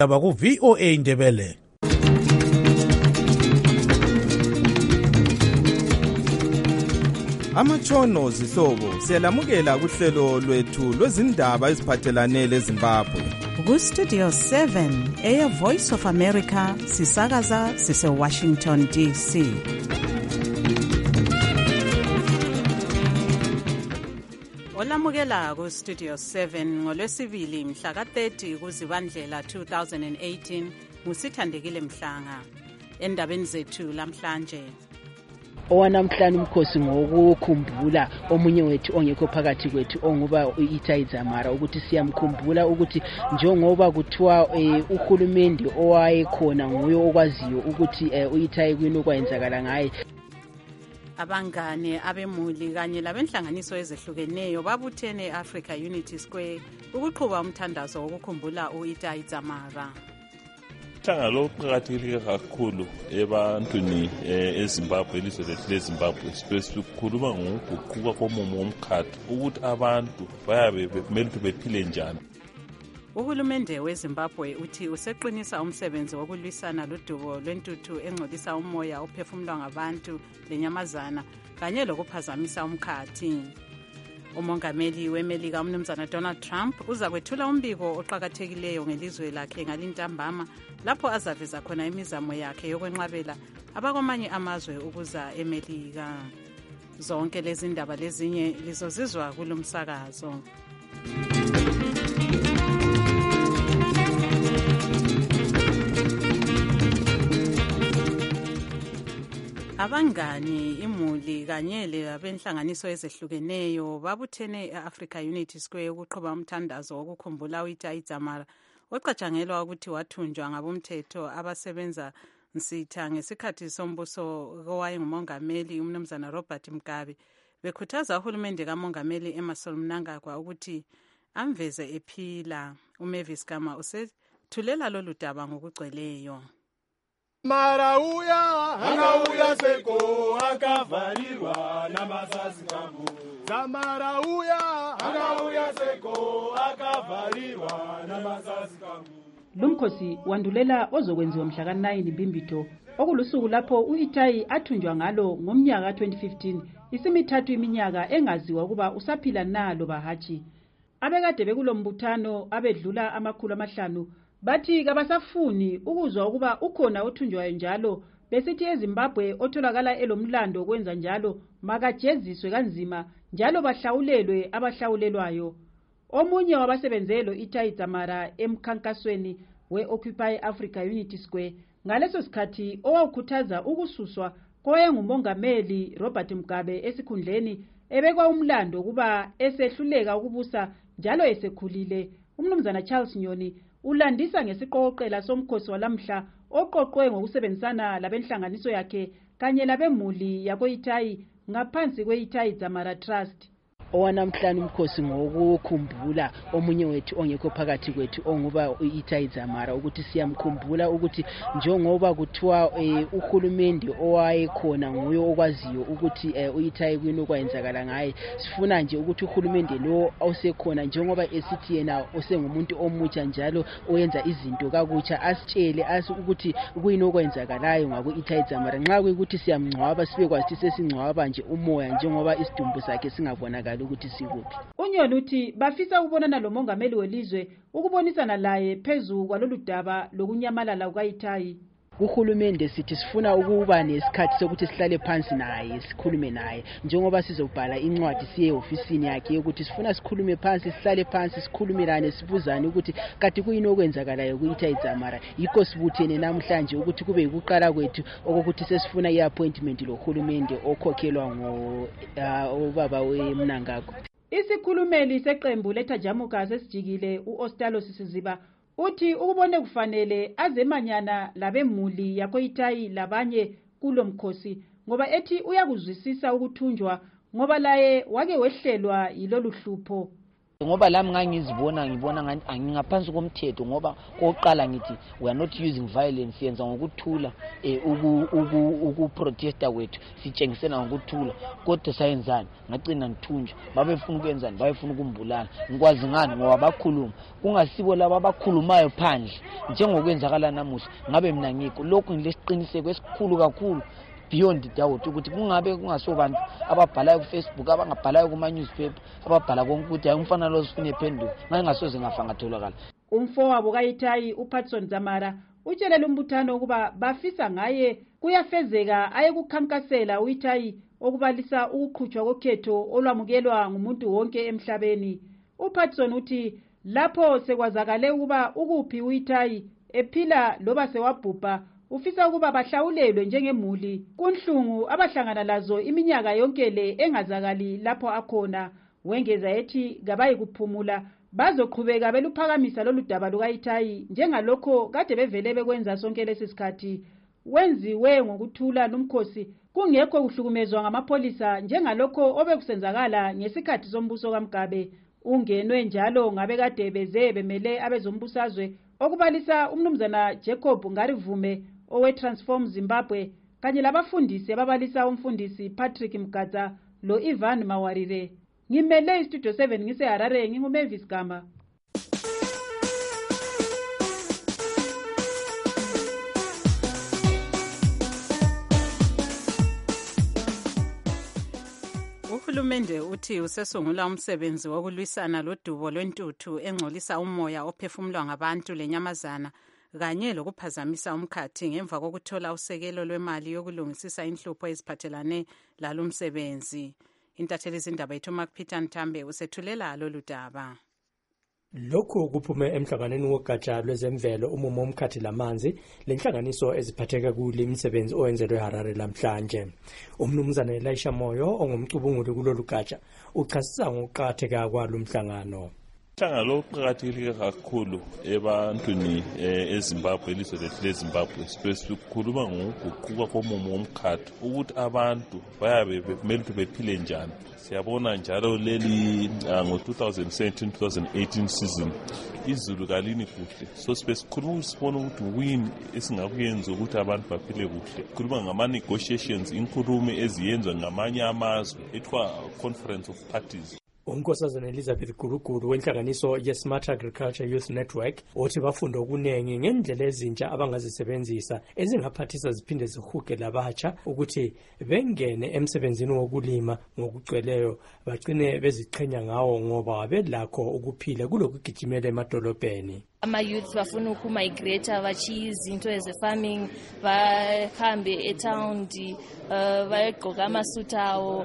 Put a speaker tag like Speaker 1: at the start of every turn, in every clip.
Speaker 1: Aba ku VOA Indebele.
Speaker 2: Amatshono zihlobo siyalamukela kuhlelo lwethu lwezindaba eziphathelane leZimbabwe.
Speaker 3: Ku Studio 7 Air Voice of America sisakaza sise Washington DC. Olamukela ku Studio 7 ngolwesibili mhla ka-30 kuZibandlela 2018 ngusithandekile Mhlanga. Endabeni zethu lamhlanje.
Speaker 4: Owanamhlanje umkhosi ngokukhumbula omunye wethu ongekho phakathi kwethu onguba uItai Dzamara ukuthi siyamkhumbula ukuthi njengoba kuthiwa uhulumende owayekhona nguye okwaziyo ukuthi uItai kwini okwenzakala ngaye.
Speaker 3: Abangane abemuli kanye labenhlanganiso ezehlukeneyo babuthene eAfrica Unity Square ukuqhuba umthandazo wokukhumbula uItai Dzamara.
Speaker 5: Lo qakathekile kakhulu ebantwini eZimbabwe elizwe lethu leZimbabwe sikhuluma ngokuguquka komumo womkhathi ukuthi abantu bayabe kumele ukuthi bephile njani.
Speaker 3: Uhulumende weZimbabwe uthi useqinisa umsebenzi wokulwisana lodubo lwentuthu engcolisa umoya ophefumulwa ngabantu lenyamazana kanye lokuphazamisa umkhathi. Umongameli weMelika umnumzana Donald Trump uza kwethula umbiko oqhakathekileyo ngelizwe lakhe ngalintambama lapho azaveza khona imizamo yakhe yokwenqabela abakwamanye amazwe ukuza eMelika. Zonke lezi ndaba lezinye lizozizwa kulomsakazo. Abangani, imuli kanye labenhlanganiso ezehlukeneyo babuthene eAfrica Unity Square ukuqhuba umthandazo wokukhumbula uItai Dzamara ocatshangelwa ukuthi wathunjwa ngabomthetho abasebenza nsitha ngesikhathi sombuso kowayengumongameli umnumzana Robert Mugabe bekhuthaza uhulumende kamongameli Emmerson Mnangagwa ukuthi amveze ephila. uMavis Gama usethulela lolu daba ngokugcweleyo.
Speaker 6: Marauya angauya seko akavarirwa namasazi kambu. Zamarauya angauya seko akavarirwa namasazi kambu.
Speaker 7: Lumkhosi wandulela ozokwenziwa mhla ka-9 Mbimbitho okulusuku lapho uItai athunjwa ngalo ngomnyaka 2015 isimithathu iminyaka engaziwa kuba usaphila nalo bahathi. Abekade bekulombuthano abedlula 500 bathi kabasafuni ukuzwa ukuba ukhona othunjwayo njalo besithi eZimbabwe otholakala elomlando kwenza njalo makajeziswe kanzima njalo bahlawulelwe abahlawulelwayo. Omunye wabasebenzelo uItai Dzamara emkhankasweni we-Occupy Africa Unity Square ngaleso sikhathi owawukhuthaza ukususwa kowayengumongameli Robert Mugabe esikhundleni ebekwa umlando kuba esehluleka ukubusa njalo esekhulile. Umnumzana Charles Nyoni ulandisa ngesiqoqela somkhosi walamhla oqoqwe ngokusebenzisana labenhlanganiso yakhe kanye labemuli yakoItai ngaphansi kweItai Dzamara Trust.
Speaker 4: Owanamhlanje umkhosi ngokukhumbula omunye wethu ongekho phakathi kwethu onguba uItai Dzamara ukuthi siyamkhumbula ukuthi njengoba kuthiwa uhulumende owayekhona nguye okwaziyo ukuthi uItai kwini okwenzakala ngaye. Sifuna nje ukuthi uhulumende lo osekhona njengoba esithi yena osengumuntu omutsha njalo oyenza izinto kakutsha asitshele ukuthi kuyini okwenzakalayo ngakuItai Dzamara. Nxa kuyikuthi siyamngcwaba sibe kwathi sesingcwaba nje umoya njengoba isidumbu sakhe singabonakala ukuthi sikuphi.
Speaker 7: Unyoni uthi bafisa ukubonana lomongameli welizwe ukubonisana laye phezulu kwalolu daba lokunyamalala kukaItai.
Speaker 4: Uhulumende sithi sifuna ukuba nesikhathi sokuthi sihlale phansi naye sikhulume naye njengoba sizobhala incwadi siye ehofisini yakhe ukuthi sifuna sikhulume phansi sihlale phansi sikhulumelane sibuzane ukuthi kati kuyini okwenzakalayo kuItai Dzamara. Yikho sibuthene namhlanje ukuthi kube ukuqala kwethu okuthi sesifuna iappointment lohulumende okhokhelwa ubaba weMnangagwa.
Speaker 7: Isikhulumeli seqembu leThajamuka sesijikile uOstalo Sisiziba uthi ukubone kufanele azemanyana labemuli yakoItai labanye kulomkhosi ngoba ethi uyakuzwisisa ukuthunjwa ngoba laye wake wehlelwa yilolu hlupho.
Speaker 4: ngoba lami ngibona ngingaphansi komthetho ngoba oqala ngithi we are not using violence, yenza ngokuthula ukuprotesta kwethu sitshengisena ngokuthula, kodwa sayenzani ngagcina ngithunjwa. Babefuna ukwenzani? Bayefuna ukumbulala. Ngikwazi ngani? Ngoba bakhuluma kungasibo laba abakhulumayo phandle njengokwenzakala namuhla. Ngabe mina ngikho lokhu ngilesiqiniseko esikhulu kakhulu beyond doubt ukuthi kungabe kungasobantu ababhalayo ku Facebook, abangabhalayo kuma newspaper, ababhala konke ukuthi ayimfana lo sifune iphendulo, ngasoze ngafa ngatholakala.
Speaker 7: Umfowabo kaItayi uPatson Zamara utshelela umbuthano ukuba bafisa ngaye kuyafezeka aye kukhankasela uItayi okubalisa ukuqhutshwa kokhetho olwamukelwa ngumuntu wonke emhlabeni. uPatson uthi lapho sekwazakale ukuba ukuphi uItayi ephila loba sewabhubha, ufisa ukuba bahlawulelwe njengemuli kunhlungu abahlangana lazo iminyaka yonke le engazakali lapho akhona. Wengeza ethi kabayi kuphumula, bazoqhubeka beluphakamisa lolu daba lukaItayi njengalokho kade bevele bekwenza sonke lesisikhathi. Wenziwe ngokuthula nomkhosi kungekho kuhlukumezwa ngamapholisa njengalokho obekusenzakala ngesikhathi sombuso kaMgabe. Ungenwe njalo ngabe kade beze bemele abezombusazwe okubalisa umnumzana Jacob Ngarivume owe-Transform Zimbabwe kanye labafundisi ababalisa umfundisi Patrick Mgadza lo Ivan Mawarire. Ngimele iStudio 7 ngiseHarare, nginguMavis Gama.
Speaker 3: Uhulumende uthi usesungula umsebenzi wokulwisana lodubo lwentuthu engcolisa umoya ophefumulwa ngabantu lenyamazana kanye lokuphazamisa umkhathi ngemva kokuthola usekelo lwemali yokulungisisa inhlupho eziphathelane lalo msebenzi. Intatheli zindaba yethu Mark Peter Ntambe usethulela lolu daba.
Speaker 1: Lokhu kuphume emhlanganweni wogatsha lwezemvelo umumo omkhathi lamanzi lenhlanganiso eziphatheka kule imisebenzi oyenzelwe eHarare lamhlanje. Umnumzana Elisha Moyo ongumcubunguli kulolu gatsha uchasisa ngokuqakatheka kwalo mhlangano.
Speaker 5: Umhlangano uqakathekile kakhulu ebantwini eZimbabwe, ilizwe lethu leZimbabwe, sikhuluma ngokuguquka komumo womkhathi ukuthi abantu bayabe kumele ukuthi bephile njani. Siyabona njalo leli ngo-2017-2018 season izulu kalini kuhle, so sikhuluma sibona ukuthi win esingakuyenza ukuthi abantu baphile kuhle. Sikhuluma ngama-negotiations, inkulumo eziyenzwa ngamanye amazwe ethiwa Conference of Parties.
Speaker 1: Unkosazana Elizabeth Guruguru wenhlanganiso ye-Smart Agriculture Youth Network uthi bafunda okuningi ngendlela ezintsha abangazisebenzisa ezingaphathisa ziphinde zihuge labatsha ukuthi bengene emsebenzini wokulima ngokugcweleyo bagcine beziqhenya ngawo ngoba belakho ukuphila kulokugijimela emadolobheni.
Speaker 8: Ama-youth bafuna ukumigrate bachiyizinto eze-farming, bahambe etown, bayagqoka amasuit awo,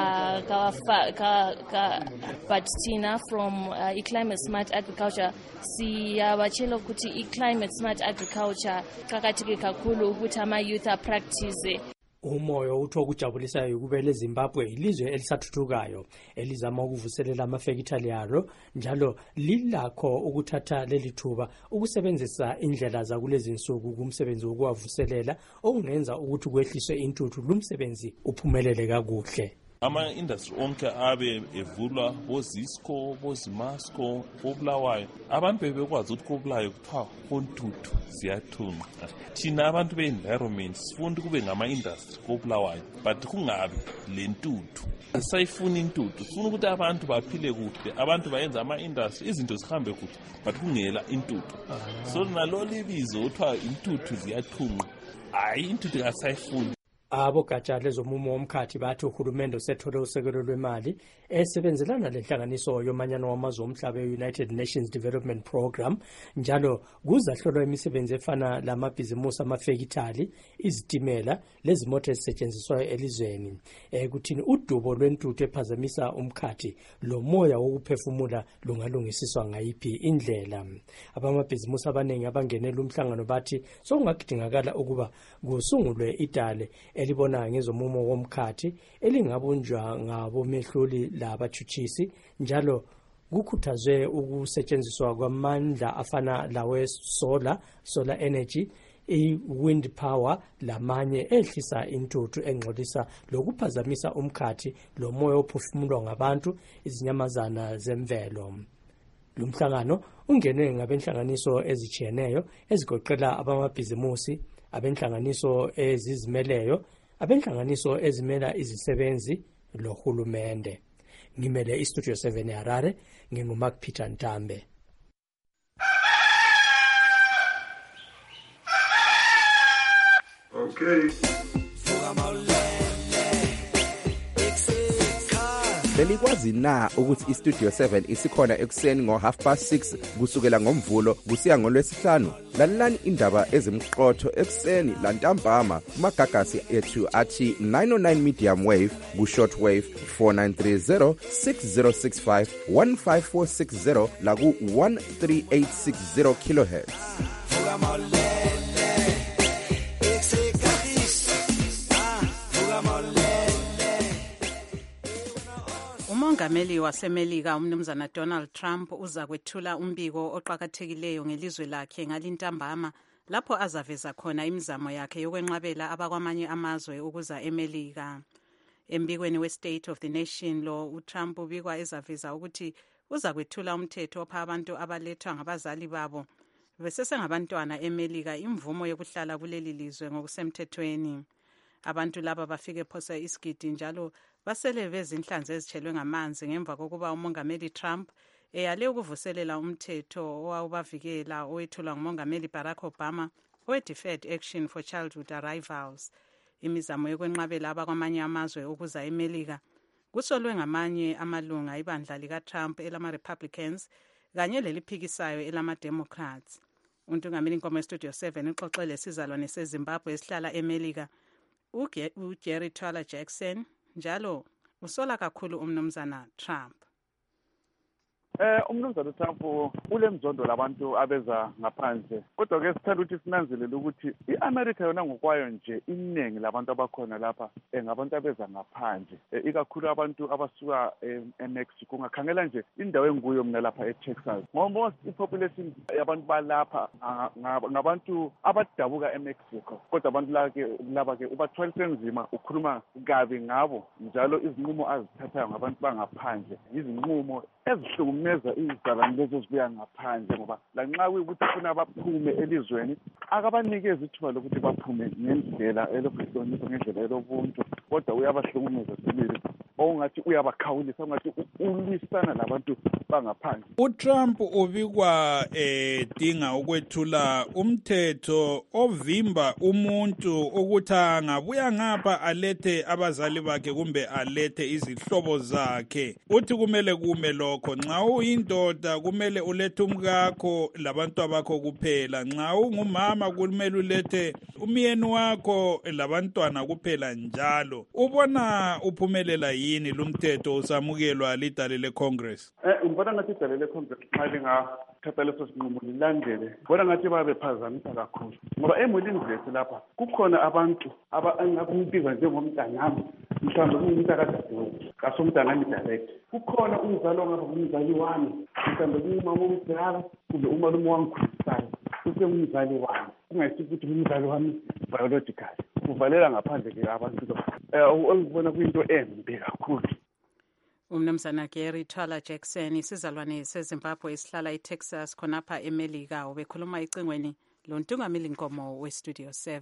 Speaker 8: but thina from i-Climate Smart Agriculture siyabatshela ukuthi i-Climate Smart Agriculture qakatheke kakhulu ukuthi ama-youth apractice.
Speaker 1: Umoyo utho kujabulisayo ukubele Zimbabwe ilizwe elisathuthukayo elizama ukuvuselela amafekithali yalo njalo lilakho ukuthatha leli thuba ukusebenzisa indlela zakulezi insuku kumsebenzi wokuwavuselela okungenza ukuthi kwehliswe intuthu lumsebenzi uphumelele kakuhle.
Speaker 5: Ama-industry onke abe evulwa boZisco, boZimasco, boBulawayo. Abantu bebekwazi ukuthi koBulawayo kuthiwa kontuthu ziyathunqa. Thina abantu be-environment sifunda kube ngama-industry koBulawayo, but kungabi le ntuthu. Asayifuna intuthu, sifuna ukuthi abantu baphile kuhle, abantu bayenza ama-industry, izinto zihambe kuhle, but kungela intuthu. So nalo libizo kuthiwa intuthu ziyathunqa. Hayi, intuthu asayifuni.
Speaker 1: Abogatsha lezomumo womkhathi bathi uhulumende usethole usekelo lwemali esebenzelana lenhlanganiso yomanyano wamazwe omhlaba e-United Nations Development Program njalo kuzahlolwa imisebenzi efana lamabhizimusi amafekithali, izitimela lezimoto ezisetshenziswayo elizweni. Kuthini udubo lwentuthu ephazamisa umkhathi lo moya wokuphefumula lungalungisiswa ngayiphi indlela. Abamabhizimusi abaningi abangenela umhlangano bathi sokungakudingakala ukuba kusungulwe idale elibona ngezomumo womkhathi elingabunjwa ngabomehluli labathuthisi njalo kukhuthazwe ukusetshenziswa kwamandla afana lawe solar energy i-wind power lamanye ehlisa intuthu engcolisa lokuphazamisa umkhathi lomoya ophefumulwa ngabantu izinyamazana zemvelo. Lumhlangano ungenwe ngabenhlanganiso ezijiyeneyo ezigoqela abamabhizimusi, abenhlanganiso ezizimeleyo, abenhlanganiso ezimela izisebenzi lohulumende. Ngimele iStudio 7 eHarare, nginguMark Peter Ntambe.
Speaker 6: Okay.
Speaker 2: Belikwazi na ukuthi iStudio 7 isikhona ekuseni ngo6:30 kusukela ngomvulo kusiya ngolwesihlanu? Lalelani indaba ezimqotho ekuseni lantambama kumagagasi ethu athi 909 medium wave ku-short wave 4930 6065 15460 la ku-13860 kilohertz.
Speaker 3: Umongameli waseMelika umnumzana Donald Trump uza kwethula umbiko oqhakathekileyo ngelizwe lakhe ngalintambama lapho azaveza khona imizamo yakhe yokwenqabela abakwamanye amazwe ukuza eMelika. Embikweni we-State of the Nation lo uTrump ubikwa ezaveza ukuthi uza kwethula umthetho opha abantu abalethwa ngabazali babo besesengabantwana eMelika imvumo yokuhlala kuleli lizwe ngokusemthethweni. Abantu laba bafike phose isigidi njalo basele bezinhlanzi ezitshelwe ngamanzi ngemva kokuba umongameli Trump eyale ukuvuselela umthetho owawubavikela owethulwa ngumongameli Barack Obama we-Deferred Action for Childhood Arrivals. Imizamo yokwenqabela abakwamanye amazwe ukuza eMelika kusolwe ngamanye amalunga ibandla lika-Trump elama-Republicans kanye leliphikisayo elama-Democrats. Untungameli inkomo eStudio 7 uxoxele sizalwane seZimbabwe esihlala eMelika uGary Twala Jackson njalo usola kakhulu umnumzana Trump.
Speaker 9: Umnumzana Trump ulemzondo labantu abeza ngaphandle kodwa ke sithanda ukuthi sinanzelele ukuthi iAmerica yona ngokwayo nje iningi labantu abakhona lapha ngabantu abeza ngaphandle ikakhulu abantu abasuka eMexico ungakhangela nje indawo enguyo mina lapha eTexas most population yabantu balapha ngabantu abadabuka eMexico kodwa abantu laba ke ubathwalise nzima ukhuluma kabi ngabo njalo izinqumo azithathayo ngabantu bangaphandle izinqumo ezihlukumeza izizalwane lezo zibuya ngaphandle ngoba lanxa kuyukuthi funa baphume elizweni akabanikeza ithuba lokuthi baphume ngendlela elokuhlonipha ngendlela elobuntu kodwa uyabahlukumeza sibili ongathi uyabakhawulisa ongathi ulwisana labantu bangaphandle.
Speaker 10: uTrump ubikwa dinga ukwethula umthetho ovimba umuntu ukuthi angabuya ngapha alethe abazali bakhe kumbe alethe izihlobo zakhe. Uthi kumele kume lokho nxa uyindoda kumele ulethe umkakho labantu abakho kuphela, nxa ungumama kumele ulethe umyeni wakho labantwana kuphela njalo. Ubona uphumelela yini lumthetho usamukelwa lidale leCongress?
Speaker 9: Ngibona ngathi idale leCongress xa lingathatha leso sinqumo lilandele ngibona ngathi babephazamisa kakhulu ngoba emulini zethu lapha kukhona abantu abangakumbiza njengomntanami mhlawumbe kumuntu akadadewethu kasomntanami direct kukhona umzali ongaba ngumzali wami mhlawumbe kungumama omdala kumbe umalume wangikhulisayo usengumzali wami kungayisi ukuthi umzali wami biological kuvalela ngaphandle ke abantu engibona kuyinto embi kakhulu.
Speaker 3: Umnumzana Gary Twala Jackson isizalwane seZimbabwe esihlala eTexas khonapha eMelika ubekhuluma icingweni lontungameli inkomo weStudio 7.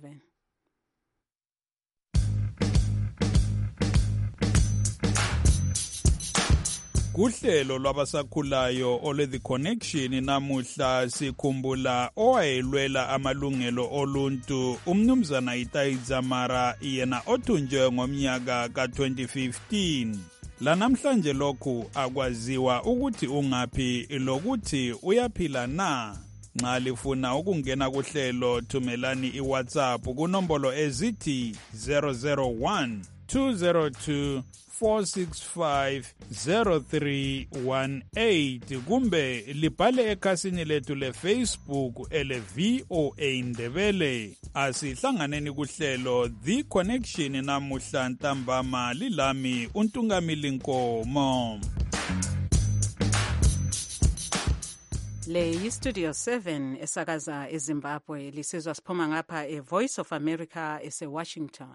Speaker 10: Kuhlelo lwabasakhulayo ole-The Connection namuhla sikhumbula owayelwela amalungelo oluntu umnumzana Itai Dzamara yena othunjwe ngomnyaka ka-2015. Lanamhlanje lokhu akwaziwa ukuthi ungaphi lokuthi uyaphila na. Nxa lifuna ukungena kuhlelo thumelani iWhatsApp kunombolo ezithi 001 202 4650318 kumbe libhale ekhasini lethu leFacebook ele-VOA Ndebele. Asihlanganeni kuhlelo The Connection namuhla ntambama lilami untungameli nkomo.
Speaker 3: Le yi-Studio 7 esakaza eZimbabwe lisizwa siphuma ngapha e-Voice of America ese-Washington.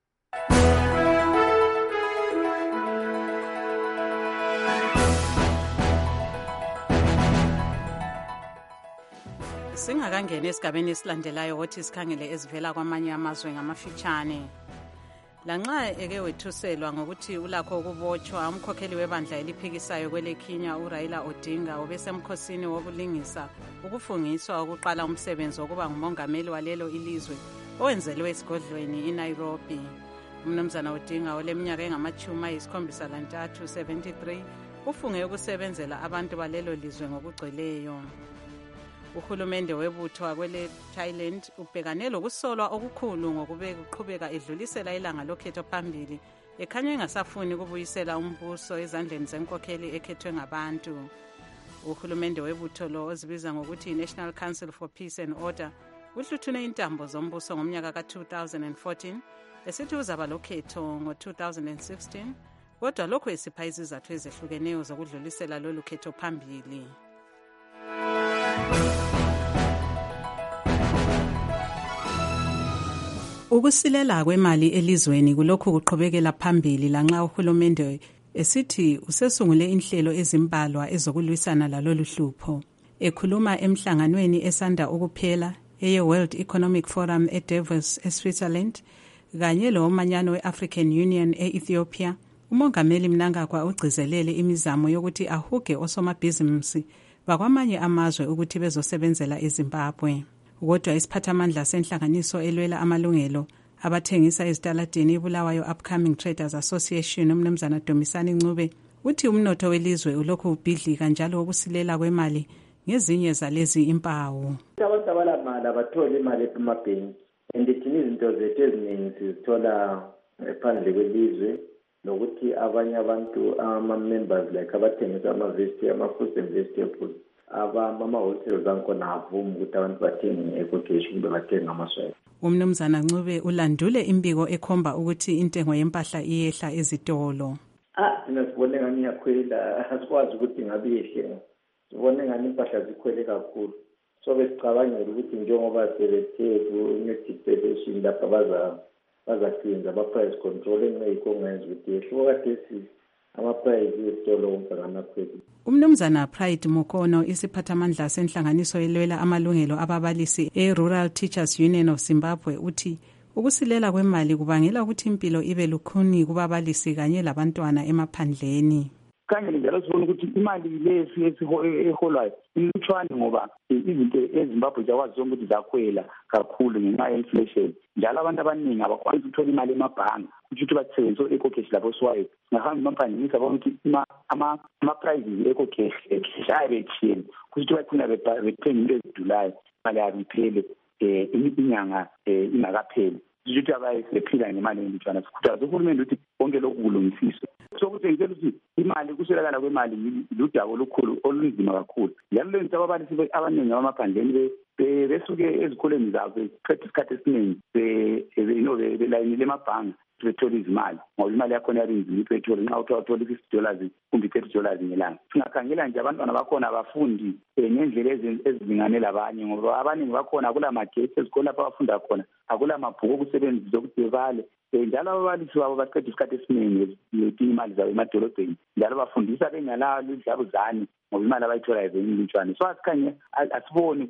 Speaker 3: Singakangena esigabeni esilandelayo ukuthi sikhangele ezivela kwamanye amazwe ngamafitshane. Lanxa eke wethuselwa ngokuthi ulakho ukubotshwa, umkhokheli webandla eliphikisayo kwele Kenya uRaila Odinga obesemkhosini wokulingisa ukufungiswa ukuqala umsebenzi wokuba ngumongameli walelo ilizwe owenzelwe esigodlweni eNairobi. Umnumzana Odinga oleminyaka engama-73 73 ufunge ukusebenzela abantu balelo lizwe ngokugcweleyo. Uhulumende webutho wakwele Thailand ubhekane lokusolwa okukhulu ngokube kuqhubeka edlulisela ilanga lokhetho phambili ekhanya engasafuni ukubuyisela umbuso ezandleni zenkokheli ekhethwe ngabantu. Uhulumende webutho lo ozibiza ngokuthi National Council for Peace and Order uhluthune intambo zombuso ngomnyaka ka-2014 esithi uzaba lokhetho ngo-2016 kodwa lokho esipha izizathu ezehlukeneyo zokudlulisela lolu khetho phambili. Ukusilela kwemali elizweni kulokhu kuqhubekela phambili lanxa uhulumende esithi usesungule inhlelo ezimbalwa ezokulwisana lalolu hlupho. Ekhuluma emhlanganweni esanda ukuphela eye-World Economic Forum eDavos eSwitzerland kanye lomanyano we-African Union e-Ethiopia, umongameli Mnangagwa ugcizelele imizamo yokuthi ahuge osomabhizinisi bakwamanye amazwe ukuthi bezosebenzela eZimbabwe. Kodwa isiphathamandla senhlanganiso elwela amalungelo abathengisa ezitaladini eBulawayo Upcoming Traders Association umnumzana Domisani Ncube uthi umnotho welizwe ulokhu ubhidlika njalo ukusilela kwemali ngezinye zalezi impawu.
Speaker 11: Abantu abalamali abathola imali emabhenki andithini izinto zethu eziningi sizithola ephandle kwelizwe nokuthi abanye abantu ama-members like abathengisa ama-food and vegetables ama-wholesale zakhona avumi ukuthi abantu bathenge ecocash kumbe bathenge amaswele.
Speaker 3: Umnumzana Ncube ulandule imbiko ekhomba ukuthi intengo yempahla iyehla ezitolo.
Speaker 11: Thina sibone ngani iyakhwela, asikwazi ukuthi ngabe iyehle. Sibone ngani impahla zikhwele kakhulu. So besicabangela ukuthi njengoba sebethe ku-new declaration lapha bazahlinza ama-price control engekho ngenza ukuthi yehle okade ama-price esitolo wonke ngamakhweli.
Speaker 3: Umnumzana Pride Mukono isiphathamandla senhlanganiso elwela amalungelo ababalisi e-Rural Teachers Union of Zimbabwe uthi ukusilela kwemali kubangela ukuthi impilo ibe lukhuni kubabalisi kanye labantwana emaphandleni.
Speaker 12: Kanye njalo sibona ukuthi imali lesi eholwayo ilutshwane ngoba izinto eZimbabwe zakwazi zonke ukuthi zakhwela kakhulu ngenxa ye-inflation. Njalo abantu abaningi abakwazi ukuthola imali emabhanga ukuthi basebenzise ecocash lapho siwayo. Ngahamba emaphandleni sabona ukuthi ama-prices ecocash ayebethiyeni ukuthi bathina bethenga into ezidulayo imali yabo iphele inyanga ingakapheli. Ukuthi abayesephila ngemali elutshwana. Sikhuthaza uhulumende ukuthi konke lokhu kulungisiswe. Sokutshengisela ukuthi imali kuswelakala kwemali ludaba olukhulu olunzima kakhulu. Njalo lento ababalisi abaningi abamaphandleni besuke ezikoleni zabo beqeda isikhathi esiningi belayinile emabhanga bethola izimali ngoba imali yakhona yarinzima iphethroli nxa uthola $50 kumbe $30 ngelanga. Singakhangela nje abantwana bakhona abafundi ngendlela ezilingane labanye ngoba abaningi bakhona akula magetsi ezikolo lapho abafunda khona akula mabhuku okusebenzisa ukuthi bebale. Njalo ababalisi babo baqeda isikhathi esiningi imali zabo emadolobheni njalo bafundisa bengalalo idlabuzane ngoba imali abayitholayo zenilutshwane. So asikhanye asiboni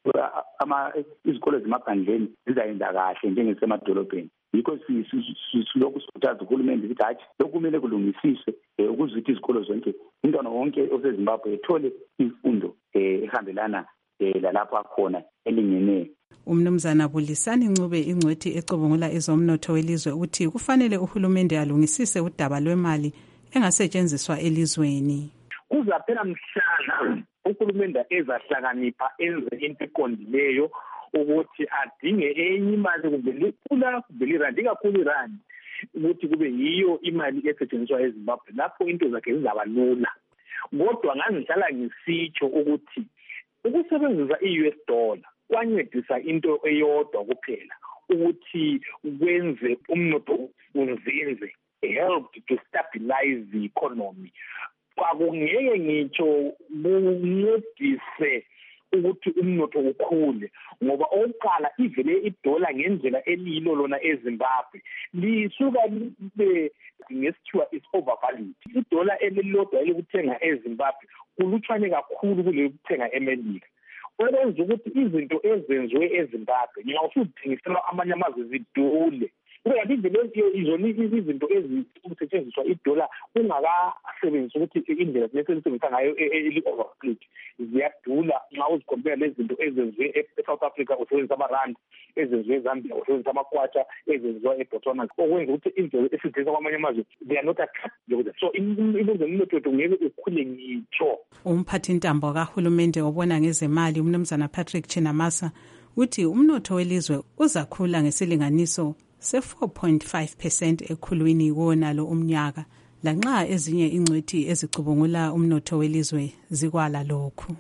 Speaker 12: izikolo zemaphandleni zizayenza kahle njengesemadolobheni. Yikho silokhu sikhuthaza uhulumende ukuthi hathi lokhu kumele kulungisiswe ukuze ukuthi izikolo zonke umntwana wonke oseZimbabwe ethole imfundo ehambelana lalapho akhona elingeneyo.
Speaker 3: Umnumzana Bulisani Ncube ingcwethi ecubungula ezomnotho welizwe uthi kufanele uhulumende alungisise udaba lwemali engasetshenziswa elizweni.
Speaker 12: Kuzaphela mhlana uhulumende ezahlakanipha enze into eqondileyo ukuthi adinge enye imali kumbe likhula kumbe lirandi kakhulu irandi ukuthi kube yiyo imali esetshenziswa eZimbabwe lapho into zakhe zizaba lula. Kodwa ngangihlala ngisitsho ukuthi ukusebenzisa i-US dollar kwancedisa into eyodwa kuphela ukuthi kwenze umnotho unzinze, helped to stabilize the economy. akungeke ngitsho kuncedise ukuthi umnotho ukhule, ngoba okokuqala ivele idola ngendlela elilo lona eZimbabwe lisuka libe ngesithiwa is overvalued. Idola elilodwa elikuthenga eZimbabwe kulutshwane kakhulu kulokuthenga eMelika, okwenza ukuthi izinto ezenziwe eZimbabwe nxa usuthengisela amanye amazwe zidule. Kanti ivele izona izinto ezisetshenziswa idola ungakasebenzisi ukuthi indlela lesebenzisa ngayo eli-overvalued ziyadula nxa uzikompare lezinto ezenziwe e-South Africa usebenzisa amarandi, ezenziwe eZambia usebenzisa amakwatsha, ezenziwa eBotswana, okwenza ukuthi indlela esidlisa kwamanye amazwe they are not attractive. So ilizwe umnotho wethu ngeke ukhule ngitsho.
Speaker 3: Umphathintambo kahulumende obona ngezemali umnumzana Patrick Chinamasa uthi umnotho welizwe uzakhula ngesilinganiso se-4.5% ekhulwini wonalo umnyaka, lanxa ezinye ingcwethi ezicubungula umnotho welizwe zikwala lokhu.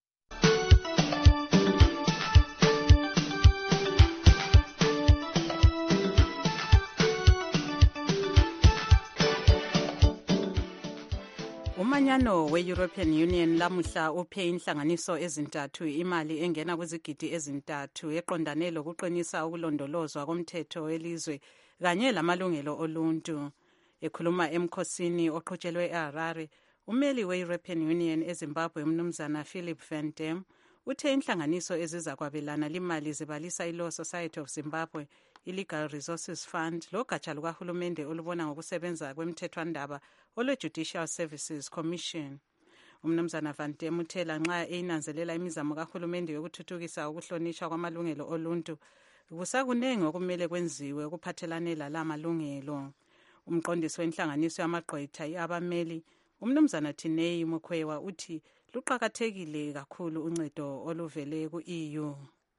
Speaker 3: Umanyano we-European Union lamuhla uphe inhlanganiso ezintathu imali engena kwizigidi ezintathu eqondane lokuqinisa ukulondolozwa komthetho welizwe kanye lamalungelo oluntu. Ekhuluma emkhosini oqhutshelwe eHarare, umeli we-European Union eZimbabwe umnumzana Philip Van Dam uthe inhlanganiso ezizakwabelana limali zibalisa iLaw Society of Zimbabwe, iLegal Resources Fund, logatsha lukahulumende olubona ngokusebenza kwemithethwandaba olwe-Judicial Services Commission. Umnumzana Van Dam uthe lanxa eyinanzelela imizamo kahulumende yokuthuthukisa ukuhlonishwa kwamalungelo oluntu, kusakunengi okumele kwenziwe ukuphathelane lala malungelo. Umqondisi wenhlanganiso yamagqwetha abameli umnumzana Tinei Mukhwewa uthi luqakathekile kakhulu uncedo oluvele ku-EU.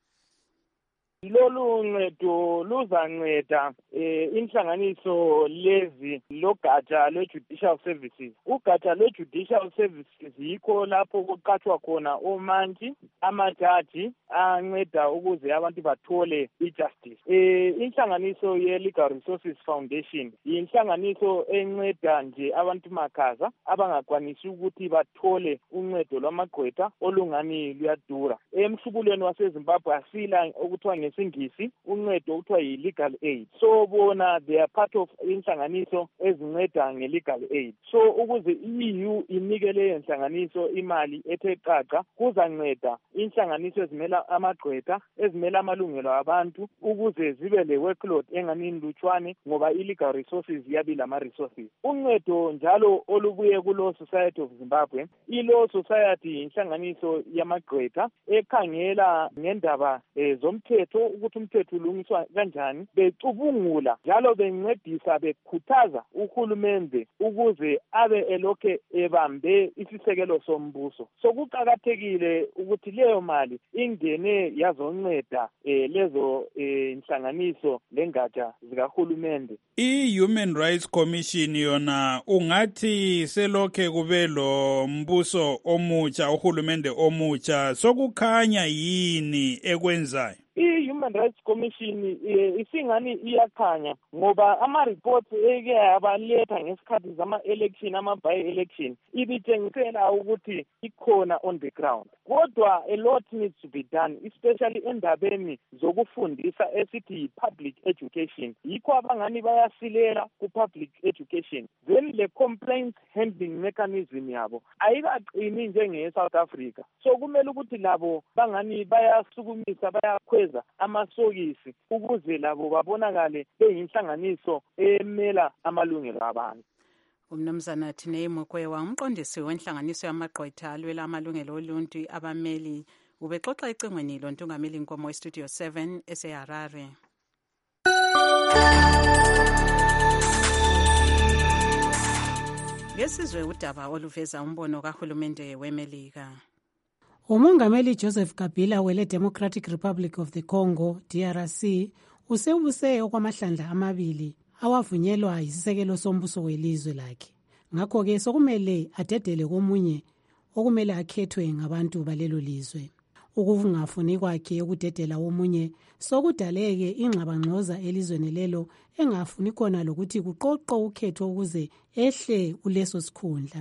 Speaker 13: Lolu ncedo luzanceda inhlanganiso lezi logatsha lwe-Judicial Services. Ugatsha lwe-Judicial Services yikho lapho kuqatshwa khona omantshi, amajaji anceda ukuze abantu bathole i-justice. Inhlanganiso ye-Legal Resources Foundation yinhlanganiso enceda nje abantu makhaza abangakwanisi ukuthi bathole uncedo lwamagqwetha olungani luyadura. Emhlubulweni waseZimbabwe asila okuthiwa ngesingisi uncedo okuthiwa yi-legal aid. So bona they are part of inhlanganiso ezinceda nge-legal aid. So ukuze i-EU inikele inhlanganiso imali ethe qaqa kuzanceda inhlanganiso ezimela amagqwetha, ezimela amalungelo abantu ukuze zibe le workload engani lutshwane ngoba i-legal resources yabila ama-resources. Uncedo njalo olubuye ku-Law Society of Zimbabwe. I-Law Society inhlanganiso yamagqwetha ekhangela ngendaba zomthetho ukuthi umthetho ulungiswa kanjani, becubungula njalo bencedisa bekhuthaza uhulumende ukuze abe elokhe ebambe isisekelo sombuso. So kuqakathekile ukuthi leyo mali ingene yazonceda lezo inhlanganiso lengatsha zikahulumende.
Speaker 10: I-Human Rights Commission yona ungathi selokhe kube lo mbuso omutsha, uhulumende omutsha, sokukhanya yini ekwenzayo?
Speaker 13: I-Human Rights Commission isingani iyakhanya ngoba ama-reports eke yabaletha ngesikhathi zama-election, ama-by-election, ibitshengisela ukuthi ikhona on the ground. Kodwa a lot needs to be done, especially endabeni zokufundisa esithi public education. Yikho abangani bayasilela ku-public education. Then le complaints handling mechanism yabo ayikaqini njenge-South Africa. So kumele ukuthi labo bangani bayasukumisa, bayakhweza amasokisi ukuze labo babonakale beyinhlanganiso emela amalungelo abantu.
Speaker 3: Umnumzana Tinei Mukhwewa umqondisi wenhlanganiso yamagqwetha alwela amalungelo oluntu abameli ubexoxa ecingweni lontungameli Nkomo eStudio 7 eseHarare. Ngesizwe udaba oluveza umbono kahulumende weMelika.
Speaker 14: Umongameli Joseph Kabila wele Democratic Republic of the Congo, DRC, usebuse okwamahlandla amabili awavunyelwa yisisekelo sombuso welizwe lakhe. Ngakho-ke sokumele adedele komunye okumele akhethwe ngabantu balelo lizwe. Ukungafuni kwakhe ukudedela womunye sokudaleke ingxabangxoza elizweni lelo engafuni khona lokuthi kuqoqo ukhetho ukuze ehle kuleso sikhundla.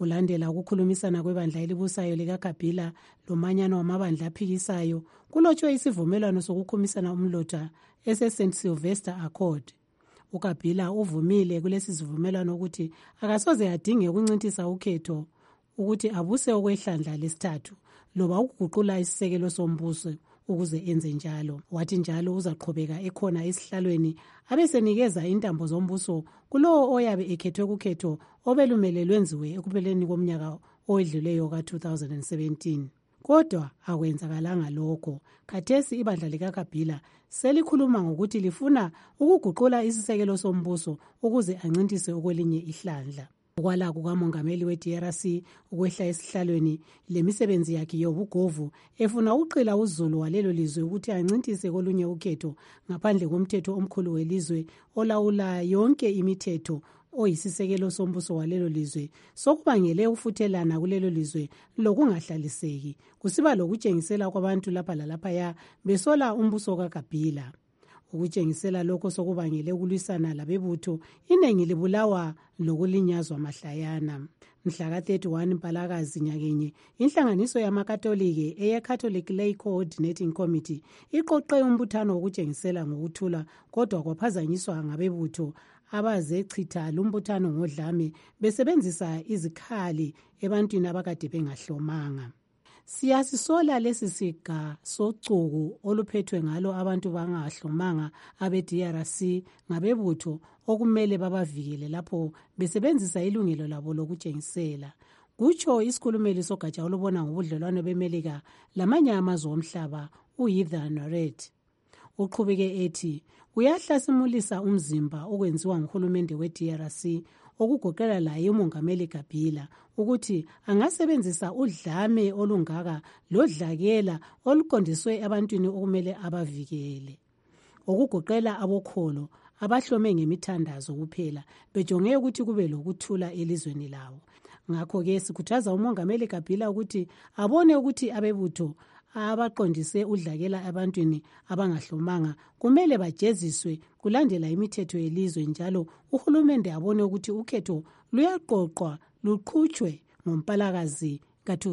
Speaker 14: Kulandela ukukhulumisana kwebandla elibusayo likaKabila lomanyano wamabandla aphikisayo, kulotshwe isivumelwano sokukhumisana umlotha ese-St. Sylvester Accord. UKabila uvumile kulesi sivumelwano ukuthi akasoze adinge ukuncintisa ukhetho ukuthi abuse okwehlandla lesithathu loba ukuguqula isisekelo sombuso ukuze enze njalo. Wathi njalo uzaqhubeka ekhona esihlalweni abesenikeza intambo zombuso kulowo oyabe ekhethwe kukhetho obelumele lwenziwe ekupheleni komnyaka owedluleyo ka-2017. Kodwa akwenzakalanga lokho. Khathesi ibandla likaKabila selikhuluma ngokuthi lifuna ukuguqula isisekelo sombuso ukuze ancintise okwelinye ihlandla. Ukwala kukamongameli we-DRC ukwehla esihlalweni lemisebenzi yakhe yobugovu efuna uqila uzulu walelo lizwe ukuthi ancintise kolunye ukhetho ngaphandle komthetho omkhulu welizwe olawula yonke imithetho oyisisekelo sombuso walelo lizwe sokubangele ukufuthelana kulelo lizwe lokungahlaliseki kusiba lokutshengisela kwabantu lapha lalaphaya besola umbuso kaKabila. Ukutshengisela lokho sokubangele ukulwisana labebutho inengi libulawa lokulinyazwa mahlayana. Mhla ka-31 Mpalakazi nyakenye inhlanganiso yamakatolike eye-Catholic Lay Coordinating Committee iqoqe umbuthano wokutshengisela ngokuthula kodwa kwaphazanyiswa ngabebutho abazechitha lumbuthano ngodlame besebenzisa izikhali ebantwini abakade bengahlomanga. Siyasisola lesi siga socuku oluphethwe ngalo abantu bangahlomanga abe-DRC ngabebutho okumele babavikele lapho besebenzisa ilungelo labo lokutshengisela, kutsho isikhulumeli sogatsha olubona ngobudlelwano beMelika lamanye amazwe omhlaba uHeather Nauert. Uqhubeke ethi uyahlasimulisa umzimba okwenziwa nguhulumende we-DRC okugoqela laye umongameli Kabila ukuthi angasebenzisa udlame olungaka lodlakela oluqondiswe abantwini okumele abavikele, okugoqela abokholo abahlome ngemithandazo kuphela bejonge ukuthi kube lokuthula elizweni lawo. Ngakho-ke sikhuthaza umongameli Kabila ukuthi abone ukuthi abebutho abaqondise udlakela abantwini abangahlomanga kumele bajeziswe kulandela imithetho yelizwe, njalo uhulumende abone ukuthi ukhetho luyaqoqwa luqhutshwe ngoMpalakazi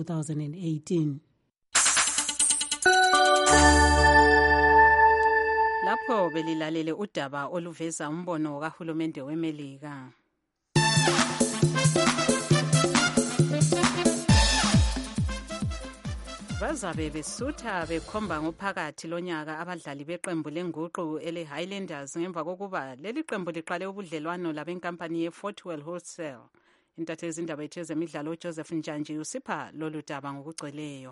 Speaker 14: ka-2018.
Speaker 3: Lapho belilalele udaba oluveza umbono kahulumende weMelika. Bazabe besutha bekhomba ngophakathi lonyaka abadlali beqembu lenguqu ele-Highlanders ngemva kokuba leli qembu liqale ubudlelwano labenkampani ye-Fortwell Wholesale. Intatheli zindaba ethu ezemidlalo uJoseph Njanji usipha lolu daba ngokugcweleyo.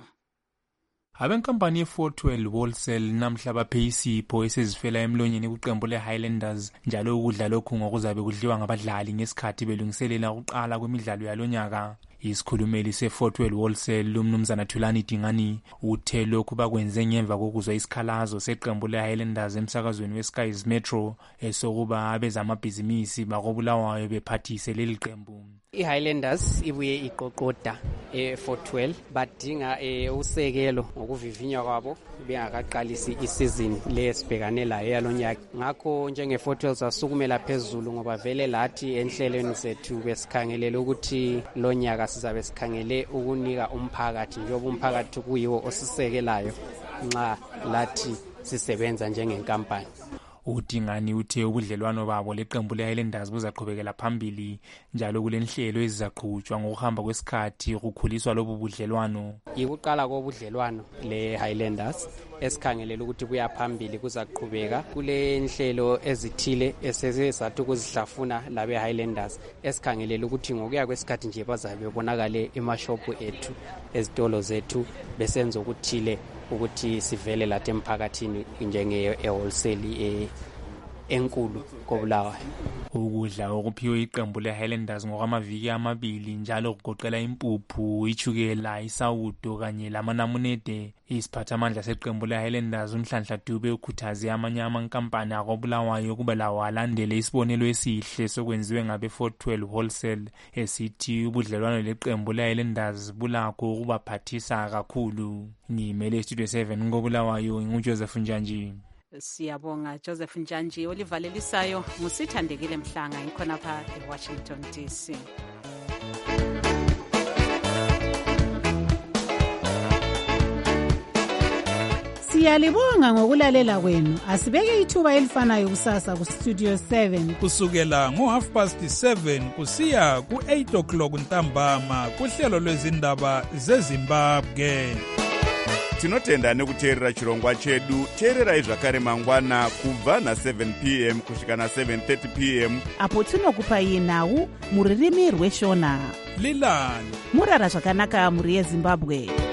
Speaker 15: Abenkampani ye-Fortwell Wholesale namhla baphe isipho esezifela emlonyeni kuqembu le-Highlanders, njalo ukudla lokhu ngokuzabe kudliwa ngabadlali ngesikhathi belungiselela ukuqala kwemidlalo yalonyaka. Isikhulumeli se-Fortwell Wholesale umnumzana Thulani Dingani uthe lokhu bakwenze ngemva kokuzwa isikhalazo seqembu le-Highlanders emsakazweni weSky's Metro esokuba abezamabhizinisi bakobulawayo bephathise leli qembu.
Speaker 16: I-Highlanders ibuye iqoqoda e-Fortwell badinga usekelo ngokuvivinywa kwabo bengakaqalisi isizini lesibhekane layo yalonyaka. Ngakho njenge-Fortwell sasukumela phezulu ngoba vele lathi enhlelweni zethu besikhangelele ukuthi lonyaka sizabe sikhangele ukunika umphakathi njengoba umphakathi kuyiwo osisekelayo nxa lathi sisebenza njengenkampani.
Speaker 15: uDingani uthe ubudlelwano babo leqembu le-Highlanders buzaqhubekela phambili njalo kulenhlelo ezizaqhutshwa ngokuhamba kwesikhathi ukukhuliswa lobu budlelwano.
Speaker 16: Yikuqala kobudlelwano le-Highlanders esikhangelela ukuthi buya phambili kuzaqhubeka kule nhlelo ezithile esezathi ukuzihlafuna labe-Highlanders esikhangelela ukuthi ngokuya kwesikhathi nje bazabe bebonakale emashophu ethu ezitolo zethu besenza ukuthile ukuthi sivele lathi emphakathini njenge-wholesale enkulu kobulawayo.
Speaker 15: Ukudla okuphiwe iqembu le-Highlanders ngokwamaviki amabili njalo kugoqela impuphu, ichukela, isawudo kanye lamanamunede. Isiphathamandla seqembu le-Highlanders uNhlanhla Dube ukhuthaze amanye amankampani akobulawayo ukuba lawo alandele isibonelo esihle sokwenziwe ngabe-Fortwell Wholesale esithi ubudlelwano leqembu le-Highlanders bulakho ukubaphathisa kakhulu. Ngimele Studio 7 kobulawayo nguJoseph Njanji.
Speaker 3: Siyabonga Joseph Njanji. Olivalelisayo ngusithandekile Mhlanga ngikhona pha eWashington DC.
Speaker 14: Siyalibonga ngokulalela kwenu. Asibeke ithuba elifanayo kusasa ku Studio 7
Speaker 10: kusukela ngo7:30 kusiya ku8 o'clock ntambama kuhlelo lwezindaba zeZimbabwe.
Speaker 17: Tinotenda nekuteerera chirongwa chedu. Teererai zvakare mangwana kubva na7 p.m. kusvika na7:30 p.m.
Speaker 18: apo tinokupai nhau muririmi rweshona.
Speaker 10: Lilani
Speaker 18: murara zvakanaka muri yeZimbabwe.